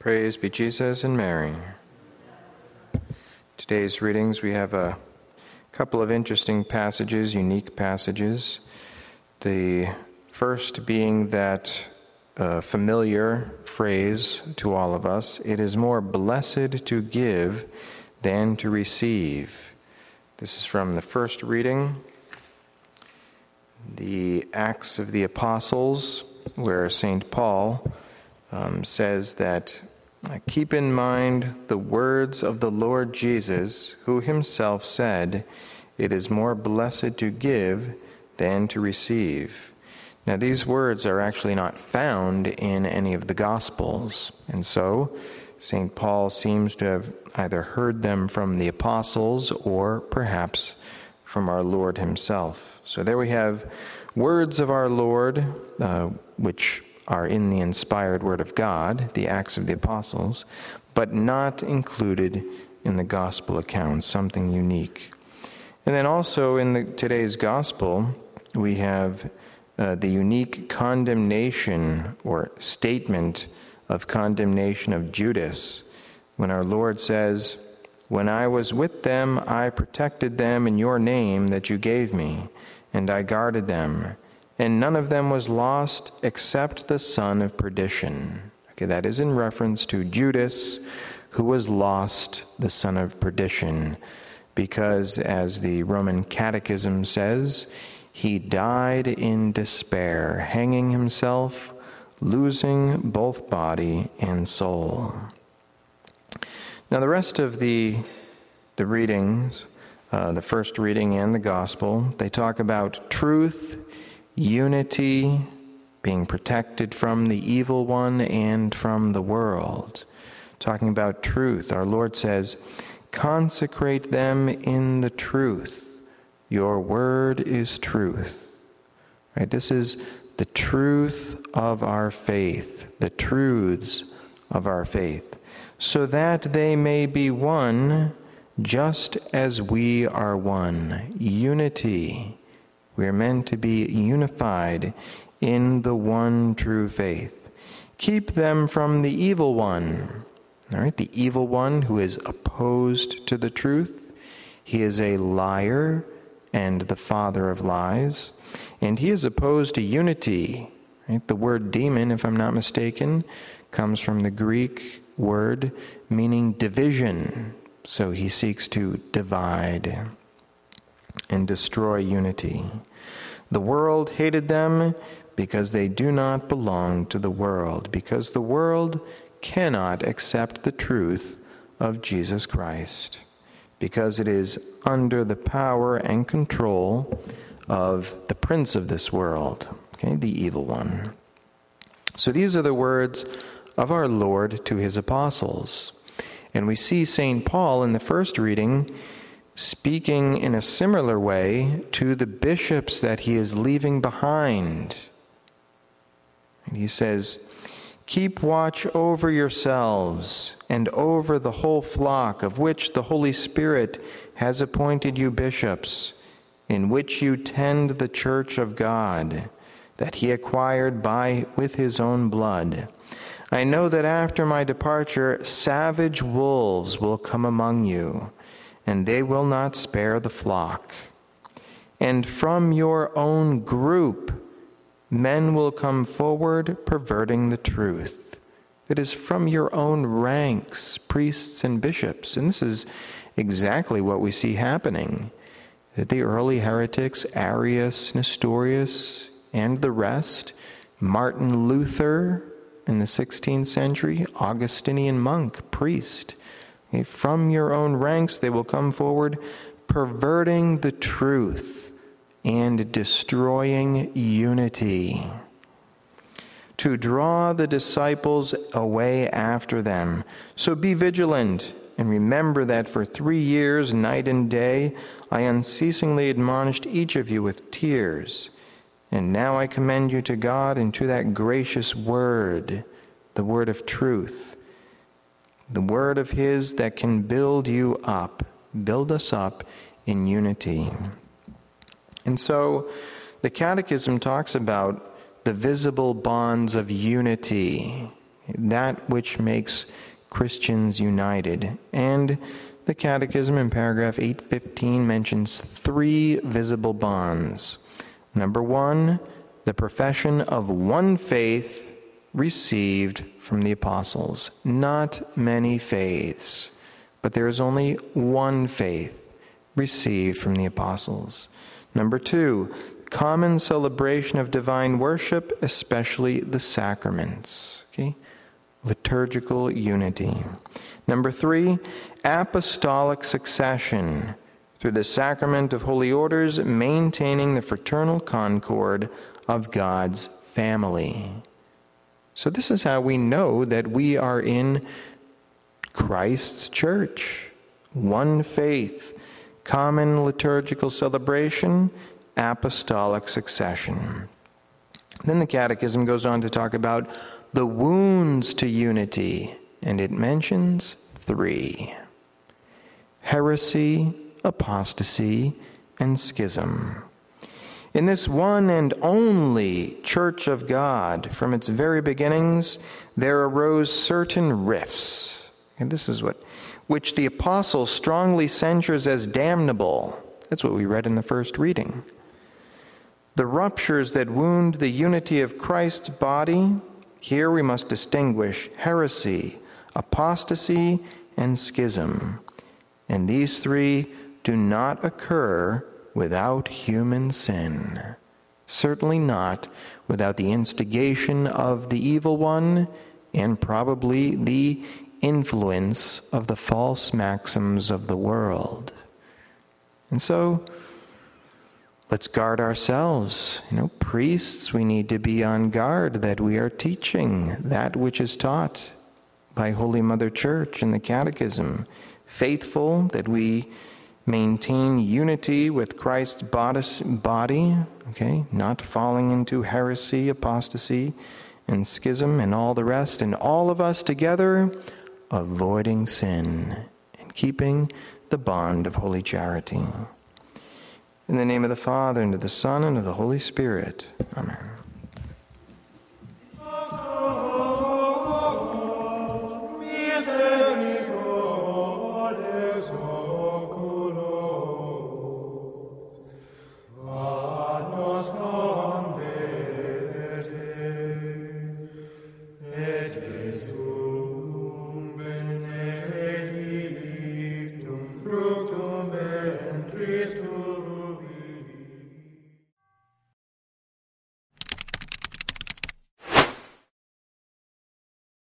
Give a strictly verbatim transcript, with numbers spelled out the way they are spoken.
Praise be Jesus and Mary. Today's readings, we have a couple of interesting passages, unique passages. The first being that uh, familiar phrase to all of us, it is more blessed to give than to receive. This is from the first reading, the Acts of the Apostles, where Saint Paul um, says that, keep in mind the words of the Lord Jesus, who himself said, it is more blessed to give than to receive. Now, these words are actually not found in any of the Gospels, and so Saint Paul seems to have either heard them from the apostles or perhaps from our Lord himself. So there we have words of our Lord, uh, which are in the inspired Word of God, the Acts of the Apostles, but not included in the Gospel accounts, something unique. And then also in the, today's Gospel, we have uh, the unique condemnation or statement of condemnation of Judas, when our Lord says, when I was with them, I protected them in your name that you gave me, and I guarded them. And none of them was lost except the son of perdition. Okay, that is in reference to Judas, who was lost, the son of perdition, because as the Roman Catechism says, he died in despair, hanging himself, losing both body and soul. Now the rest of the, the readings, uh, the first reading and the gospel, they talk about truth, unity, being protected from the evil one and from the world. Talking about truth, our Lord says, consecrate them in the truth. Your word is truth. Right? This is the truth of our faith, the truths of our faith, so that they may be one just as we are one. Unity. We are meant to be unified in the one true faith. Keep them from the evil one. All right, the evil one who is opposed to the truth. He is a liar and the father of lies. And he is opposed to unity. Right? The word demon, if I'm not mistaken, comes from the Greek word meaning division. So he seeks to divide and destroy unity. The world hated them because they do not belong to the world, because the world cannot accept the truth of Jesus Christ, because it is under the power and control of the prince of this world, okay, the evil one. So these are the words of our Lord to his apostles. And we see Saint Paul in the first reading speaking in a similar way to the bishops that he is leaving behind. And he says, keep watch over yourselves and over the whole flock of which the Holy Spirit has appointed you bishops, in which you tend the church of God, that he acquired by with his own blood. I know that after my departure, savage wolves will come among you, and they will not spare the flock. And from your own group, men will come forward perverting the truth. It is from your own ranks, priests and bishops. And this is exactly what we see happening. That the early heretics, Arius, Nestorius, and the rest, Martin Luther in the sixteenth century, Augustinian monk, priest, from your own ranks they will come forward perverting the truth and destroying unity, to draw the disciples away after them. So be vigilant and remember that for three years, night and day, I unceasingly admonished each of you with tears. And now I commend you to God and to that gracious word, the word of truth, the word of his that can build you up, build us up in unity. And so the Catechism talks about the visible bonds of unity. that which makes Christians united. And the Catechism in paragraph eight fifteen mentions three visible bonds. Number one, the profession of one faith received from the apostles. Not many faiths, but there is only one faith received from the apostles. Number two, common celebration of divine worship, especially the sacraments. Okay? Liturgical unity. Number three, apostolic succession through the sacrament of holy orders, maintaining the fraternal concord of God's family. So this is how we know that we are in Christ's church. One faith, common liturgical celebration, apostolic succession. Then the Catechism goes on to talk about the wounds to unity, and it mentions three: heresy, apostasy, and schism. In this one and only Church of God, from its very beginnings, there arose certain rifts, and this is what, which the apostle strongly censures as damnable. That's what we read in the first reading. The ruptures that wound the unity of Christ's body, here we must distinguish heresy, apostasy, and schism. And these three do not occur without human sin. Certainly not without the instigation of the evil one and probably the influence of the false maxims of the world. And so, let's guard ourselves. You know, priests, we need to be on guard that we are teaching that which is taught by Holy Mother Church in the Catechism. Faithful, that we maintain unity with Christ's body, okay, not falling into heresy, apostasy, and schism, and all the rest, and all of us together avoiding sin and keeping the bond of holy charity. In the name of the Father, and of the Son, and of the Holy Spirit. Amen. Fructum ventris tuum,